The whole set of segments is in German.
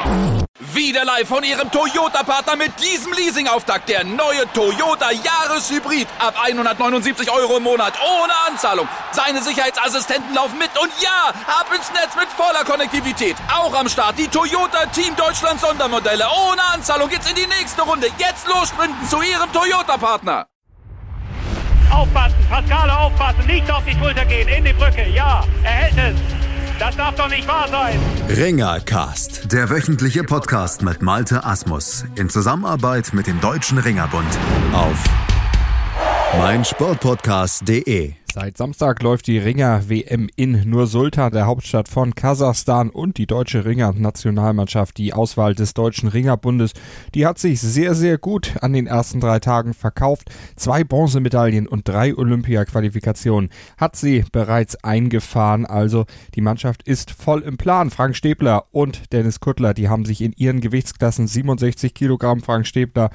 Wieder live von Ihrem Toyota-Partner mit diesem Leasing-Auftakt. Der neue Toyota Jahreshybrid. Ab 179 € im Monat. Ohne Anzahlung. Seine Sicherheitsassistenten laufen mit. Und ja, ab ins Netz mit voller Konnektivität. Auch am Start die Toyota Team Deutschland Sondermodelle. Ohne Anzahlung geht's in die nächste Runde. Jetzt los sprinten zu Ihrem Toyota-Partner. Aufpassen, Pascale, aufpassen. Nicht auf die Schulter gehen. In die Brücke. Ja, er hält es. Das darf doch nicht wahr sein. Ringercast, der wöchentliche Podcast mit Malte Asmus in Zusammenarbeit mit dem Deutschen Ringerbund auf meinsportpodcast.de. Seit Samstag läuft die Ringer-WM in Nur-Sultan, der Hauptstadt von Kasachstan, und die deutsche Ringer-Nationalmannschaft, die Auswahl des Deutschen Ringerbundes, die hat sich sehr, sehr gut an den ersten 3 Tagen verkauft. 2 Bronzemedaillen und 3 Olympia-Qualifikationen hat sie bereits eingefahren. Also die Mannschaft ist voll im Plan. Frank Stäbler und Dennis Kuttler, die haben sich in ihren Gewichtsklassen 67 Kilogramm Frank Stäbler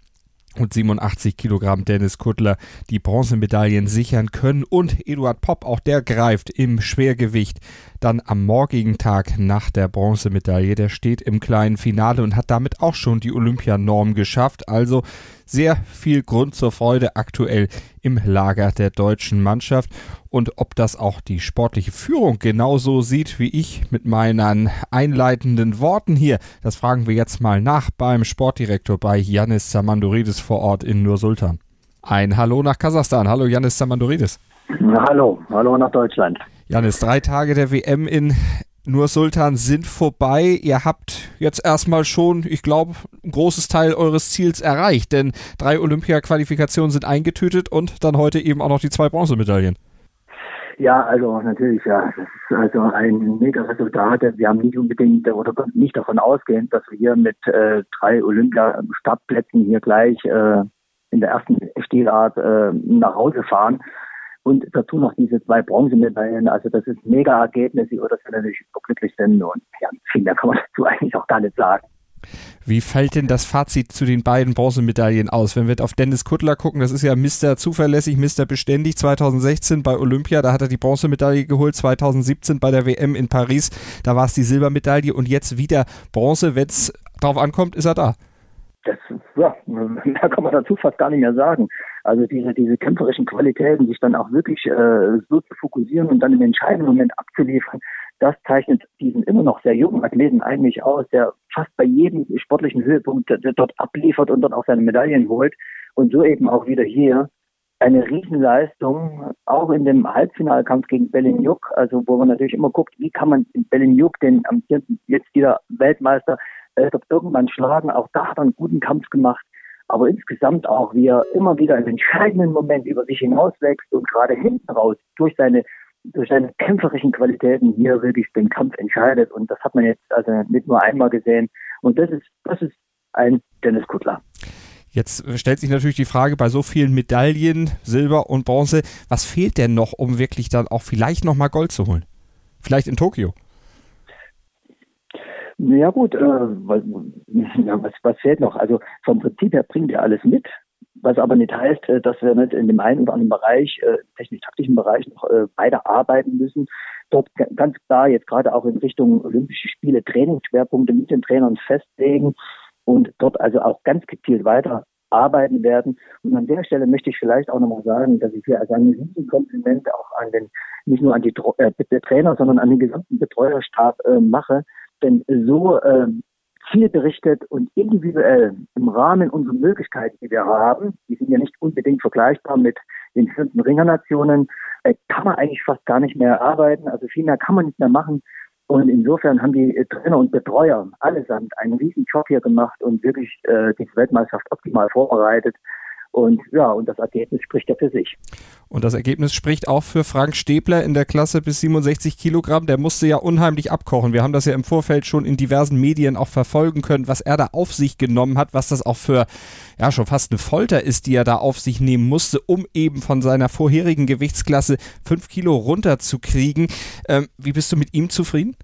und 87 Kilogramm Dennis Kuttler die Bronzemedaillen sichern können. Und Eduard Popp, auch der greift im Schwergewicht dann am morgigen Tag nach der Bronzemedaille. Der steht im kleinen Finale und hat damit auch schon die Olympianorm geschafft. Also sehr viel Grund zur Freude aktuell im Lager der deutschen Mannschaft. Und ob das auch die sportliche Führung genauso sieht wie ich mit meinen einleitenden Worten hier, das fragen wir jetzt mal nach beim Sportdirektor bei Yannis Tsamandoridis vor Ort in Nur-Sultan. Ein Hallo nach Kasachstan. Hallo Yannis Tsamandoridis. Hallo nach Deutschland. Yannis, 3 Tage der WM in Nur-Sultan sind vorbei. Ihr habt jetzt erstmal schon, ich glaube, ein großes Teil eures Ziels erreicht, denn 3 Olympia-Qualifikationen sind eingetütet und dann heute eben auch noch die 2 Bronzemedaillen. Ja, also natürlich, ja. Das ist also ein mega Resultat. Wir haben nicht unbedingt oder nicht davon ausgehend, dass wir hier mit 3 Olympia-Startplätzen hier gleich in der ersten Stilart nach Hause fahren. Und dazu noch diese 2 Bronzemedaillen. Also das ist ein mega Ergebnis, über das wir natürlich glücklich sind. Und ja, viel mehr kann man dazu eigentlich auch gar nicht sagen. Wie fällt denn das Fazit zu den beiden Bronzemedaillen aus? Wenn wir auf Dennis Kuttler gucken, das ist ja Mr. Zuverlässig, Mr. Beständig. 2016 bei Olympia, da hat er die Bronzemedaille geholt. 2017 bei der WM in Paris, da war es die Silbermedaille. Und jetzt wieder Bronze. Wenn es drauf ankommt, ist er da. Mehr kann man dazu fast gar nicht mehr sagen. Also diese kämpferischen Qualitäten, sich dann auch wirklich so zu fokussieren und dann im entscheidenden Moment abzuliefern, das zeichnet diesen immer noch sehr jungen Athleten eigentlich aus, der fast bei jedem sportlichen Höhepunkt dort abliefert und dort auch seine Medaillen holt. Und so eben auch wieder hier eine Riesenleistung, auch in dem Halbfinalkampf gegen Belinyuk, also wo man natürlich immer guckt, wie kann man Belinyuk, den jetzt wieder Weltmeister, dort irgendwann schlagen. Auch da hat er einen guten Kampf gemacht. Aber insgesamt auch, wie er immer wieder im entscheidenden Moment über sich hinauswächst und gerade hinten raus durch seine kämpferischen Qualitäten hier wirklich den Kampf entscheidet. Und das hat man jetzt also nicht nur einmal gesehen. Und das ist ein Dennis Kuttler. Jetzt stellt sich natürlich die Frage, bei so vielen Medaillen, Silber und Bronze, was fehlt denn noch, um wirklich dann auch vielleicht nochmal Gold zu holen? Vielleicht in Tokio? Ja gut, was fehlt noch? Also vom Prinzip her bringt er alles mit, was aber nicht heißt, dass wir nicht in dem einen oder anderen Bereich, technisch-taktischen Bereich noch weiter arbeiten müssen. Dort ganz klar jetzt gerade auch in Richtung Olympische Spiele Trainingsschwerpunkte mit den Trainern festlegen und dort also auch ganz gezielt weiter arbeiten werden. Und an der Stelle möchte ich vielleicht auch nochmal sagen, dass ich hier also ein Riesenkompliment auch nicht nur an die Trainer, sondern an den gesamten Betreuerstab mache. Denn so zielgerichtet und individuell im Rahmen unserer Möglichkeiten, die wir haben, die sind ja nicht unbedingt vergleichbar mit den führenden Ringernationen, kann man eigentlich fast gar nicht mehr arbeiten. Also viel mehr kann man nicht mehr machen. Und insofern haben die Trainer und Betreuer allesamt einen riesen Job hier gemacht und wirklich die Weltmeisterschaft optimal vorbereitet. Und ja, und das Ergebnis spricht ja für sich. Und das Ergebnis spricht auch für Frank Stäbler in der Klasse bis 67 Kilogramm. Der musste ja unheimlich abkochen. Wir haben das ja im Vorfeld schon in diversen Medien auch verfolgen können, was er da auf sich genommen hat, was das auch für ja schon fast eine Folter ist, die er da auf sich nehmen musste, um eben von seiner vorherigen Gewichtsklasse 5 Kilo runterzukriegen. Wie bist du mit ihm zufrieden?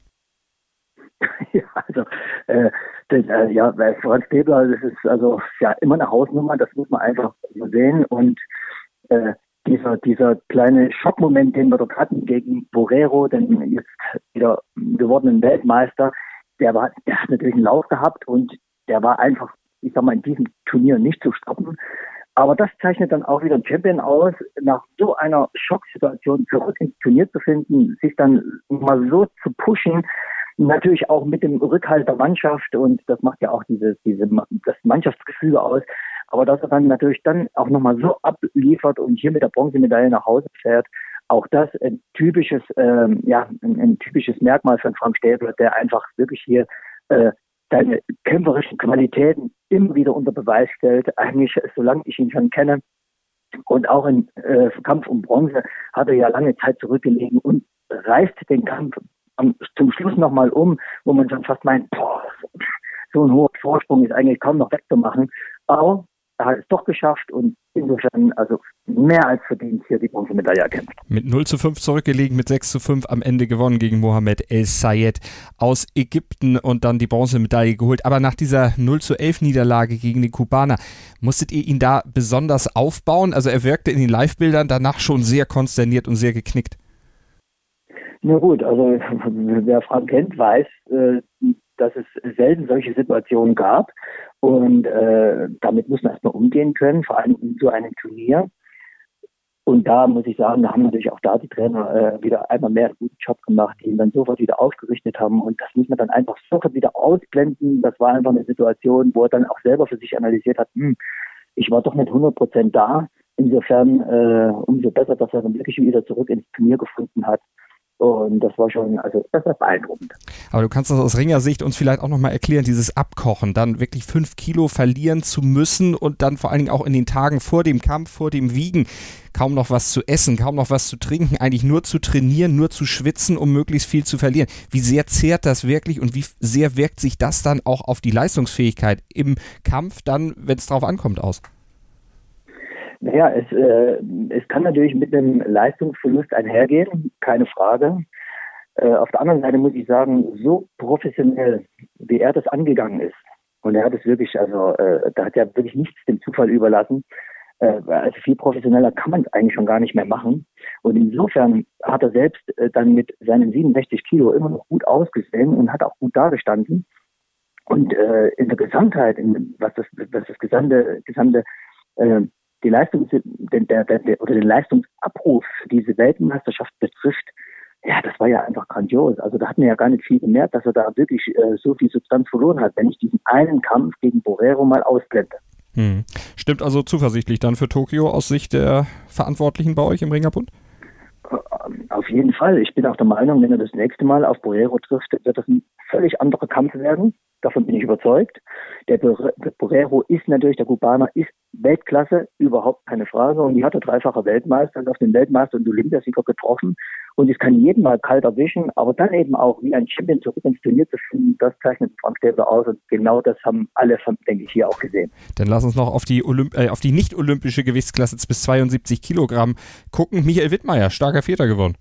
Ja, also bei Frank Stäbler, das ist also ja immer eine Hausnummer, das muss man einfach so sehen. Und dieser kleine Schockmoment, den wir dort hatten gegen Borrero, den jetzt wieder gewordenen Weltmeister, der hat natürlich einen Lauf gehabt und der war einfach, ich sag mal, in diesem Turnier nicht zu stoppen. Aber das zeichnet dann auch wieder ein Champion aus, nach so einer Schocksituation zurück ins Turnier zu finden, sich dann mal so zu pushen, natürlich auch mit dem Rückhalt der Mannschaft, und das macht ja auch das Mannschaftsgefühl aus. Aber dass er dann natürlich dann auch nochmal so abliefert und hier mit der Bronzemedaille nach Hause fährt, auch das ein typisches Merkmal von Frank Stäbler, der einfach wirklich hier seine kämpferischen Qualitäten immer wieder unter Beweis stellt, eigentlich solange ich ihn schon kenne. Und auch im Kampf um Bronze hat er ja lange Zeit zurückgelegen und reißt den Kampf zum Schluss nochmal um, wo man schon fast meint, so ein hoher Vorsprung ist eigentlich kaum noch wegzumachen. Aber er hat es doch geschafft und insofern also mehr als verdient hier die Bronzemedaille erkämpft. Mit 0:5 zurückgelegen, mit 6:5 am Ende gewonnen gegen Mohamed El Sayed aus Ägypten und dann die Bronzemedaille geholt. Aber nach dieser 0:11 Niederlage gegen den Kubaner, musstet ihr ihn da besonders aufbauen? Also er wirkte in den Live-Bildern danach schon sehr konsterniert und sehr geknickt. Na gut, also wer Frank kennt, weiß, dass es selten solche Situationen gab. Und damit muss man erstmal umgehen können, vor allem in so einem Turnier. Und da muss ich sagen, da haben natürlich auch da die Trainer wieder einmal mehr einen guten Job gemacht, die ihn dann sofort wieder aufgerichtet haben. Und das muss man dann einfach sofort wieder ausblenden. Das war einfach eine Situation, wo er dann auch selber für sich analysiert hat, ich war doch nicht 100% da. Insofern umso besser, dass er dann wirklich wieder zurück ins Turnier gefunden hat. Und das war schon, also das war beeindruckend. Aber du kannst das aus Ringersicht uns vielleicht auch nochmal erklären, dieses Abkochen, dann wirklich 5 Kilo verlieren zu müssen und dann vor allen Dingen auch in den Tagen vor dem Kampf, vor dem Wiegen, kaum noch was zu essen, kaum noch was zu trinken, eigentlich nur zu trainieren, nur zu schwitzen, um möglichst viel zu verlieren. Wie sehr zehrt das wirklich und wie sehr wirkt sich das dann auch auf die Leistungsfähigkeit im Kampf dann, wenn es drauf ankommt, aus? Naja, es kann natürlich mit einem Leistungsverlust einhergehen, keine Frage. Auf der anderen Seite muss ich sagen, so professionell, wie er das angegangen ist, und er hat es wirklich, also da hat er wirklich nichts dem Zufall überlassen. Also viel professioneller kann man es eigentlich schon gar nicht mehr machen. Und insofern hat er selbst dann mit seinen 67 Kilo immer noch gut ausgesehen und hat auch gut dagestanden. Und in der Gesamtheit, was das gesamte den Leistungsabruf für diese Weltmeisterschaft betrifft, ja, das war ja einfach grandios. Also da hat man ja gar nicht viel gemerkt, dass er da wirklich so viel Substanz verloren hat, wenn ich diesen einen Kampf gegen Borrero mal ausblende. Stimmt also zuversichtlich dann für Tokio aus Sicht der Verantwortlichen bei euch im Ringerbund? Auf jeden Fall. Ich bin auch der Meinung, wenn er das nächste Mal auf Borrero trifft, wird das ein völlig anderer Kampf werden. Davon bin ich überzeugt. Der Borrero ist natürlich, der Kubaner ist Weltklasse, überhaupt keine Frage. Und die hatte dreifache Weltmeister und auf den Weltmeister und Olympiasieger getroffen. Und es kann jeden mal kalt erwischen, aber dann eben auch wie ein Champion zurück ins Turnier zu finden, das zeichnet Frank Stäbler aus. Und genau das haben alle, denke ich, hier auch gesehen. Dann lass uns noch auf die nicht-olympische Gewichtsklasse bis 72 Kilogramm gucken. Michael Wittmeier, starker Vierter geworden.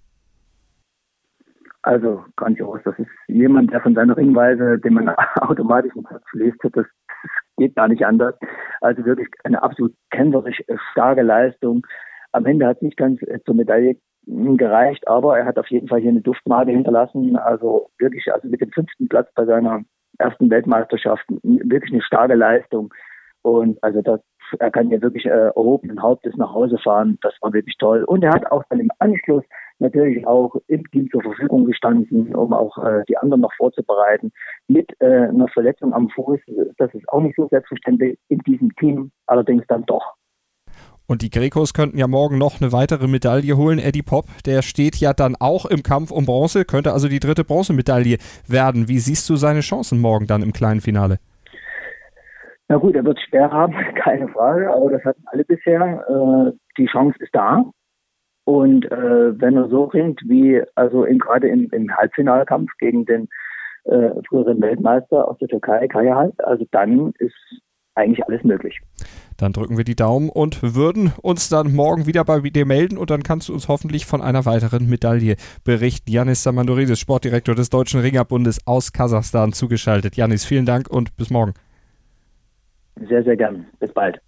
Also grandios. Das ist jemand, der von seiner Ringweise, den man automatisch im Kopf liest, das geht gar nicht anders. Also wirklich eine absolut kämpferisch starke Leistung. Am Ende hat es nicht ganz zur Medaille gereicht, aber er hat auf jeden Fall hier eine Duftmarke hinterlassen. Also wirklich, also mit dem 5. Platz bei seiner ersten Weltmeisterschaft wirklich eine starke Leistung. Und also er kann ja wirklich erhobenen Hauptes nach Hause fahren. Das war wirklich toll. Und er hat auch dann im Anschluss natürlich auch im Team zur Verfügung gestanden, um auch die anderen noch vorzubereiten. Mit einer Verletzung am Fuß, das ist auch nicht so selbstverständlich in diesem Team, allerdings dann doch. Und die Grecos könnten ja morgen noch eine weitere Medaille holen. Eddie Pop, der steht ja dann auch im Kampf um Bronze, könnte also die 3. Bronzemedaille werden. Wie siehst du seine Chancen morgen dann im kleinen Finale? Na gut, er wird es schwer haben, keine Frage, aber das hatten alle bisher. Die Chance ist da. Und wenn er so ringt, wie also gerade im Halbfinalkampf gegen den früheren Weltmeister aus der Türkei, Kayahal, also dann ist eigentlich alles möglich. Dann drücken wir die Daumen und würden uns dann morgen wieder bei dir melden und dann kannst du uns hoffentlich von einer weiteren Medaille berichten. Yannis Samandoridis, Sportdirektor des Deutschen Ringerbundes aus Kasachstan, zugeschaltet. Yannis, vielen Dank und bis morgen. Sehr, sehr gern. Bis bald.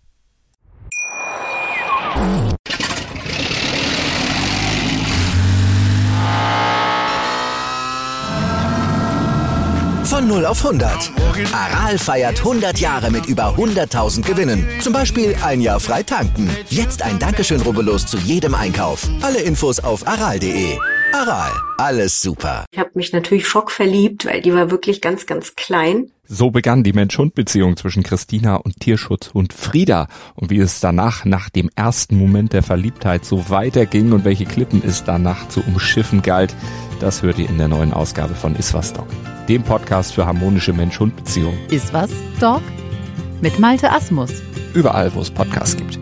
Von 0 auf 100. Aral feiert 100 Jahre mit über 100.000 Gewinnen. Zum Beispiel ein Jahr frei tanken. Jetzt ein Dankeschön, rubbellos zu jedem Einkauf. Alle Infos auf aral.de. Aral, alles super. Ich habe mich natürlich schockverliebt, weil die war wirklich ganz, ganz klein. So begann die Mensch-Hund-Beziehung zwischen Christina und Tierschutzhund Frieda. Und wie es danach, nach dem ersten Moment der Verliebtheit, so weiterging und welche Klippen es danach zu umschiffen galt, das hört ihr in der neuen Ausgabe von Iswas Dog, dem Podcast für harmonische Mensch-Hund-Beziehungen. Iswas Dog mit Malte Asmus. Überall, wo es Podcasts gibt.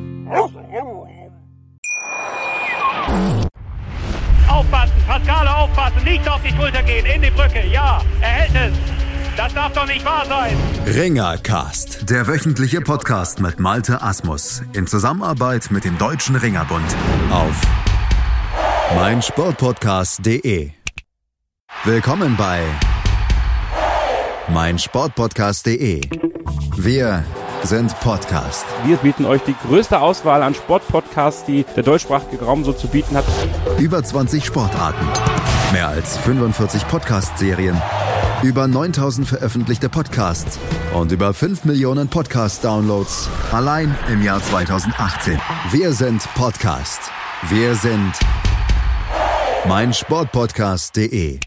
Aufpassen, Pascale, aufpassen, nicht auf die Schulter gehen, in die Brücke, ja, er hält es. Das darf doch nicht wahr sein. Ringercast, der wöchentliche Podcast mit Malte Asmus in Zusammenarbeit mit dem Deutschen Ringerbund auf meinsportpodcast.de. Willkommen bei meinsportpodcast.de. Wir sind Podcast. Wir bieten euch die größte Auswahl an Sportpodcasts, die der deutschsprachige Raum so zu bieten hat. Über 20 Sportarten, mehr als 45 Podcast-Serien, über 9000 veröffentlichte Podcasts und über 5 Millionen Podcast-Downloads allein im Jahr 2018. Wir sind Podcast. Wir sind meinsportpodcast.de.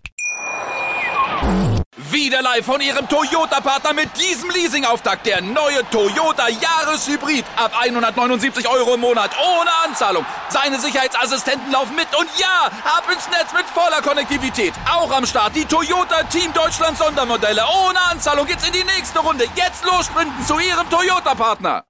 Wieder live von Ihrem Toyota-Partner mit diesem Leasing-Auftakt. Der neue Toyota Jahreshybrid. Ab 179 € im Monat. Ohne Anzahlung. Seine Sicherheitsassistenten laufen mit. Und ja, ab ins Netz mit voller Konnektivität. Auch am Start die Toyota Team Deutschland Sondermodelle. Ohne Anzahlung geht's in die nächste Runde. Jetzt los sprinten zu Ihrem Toyota-Partner.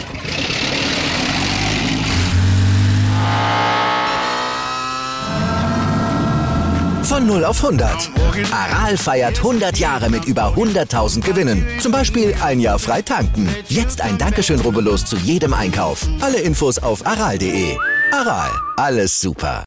Von 0 auf 100. Aral feiert 100 Jahre mit über 100.000 Gewinnen. Zum Beispiel ein Jahr frei tanken. Jetzt ein Dankeschön, rubbellos zu jedem Einkauf. Alle Infos auf aral.de. Aral, alles super.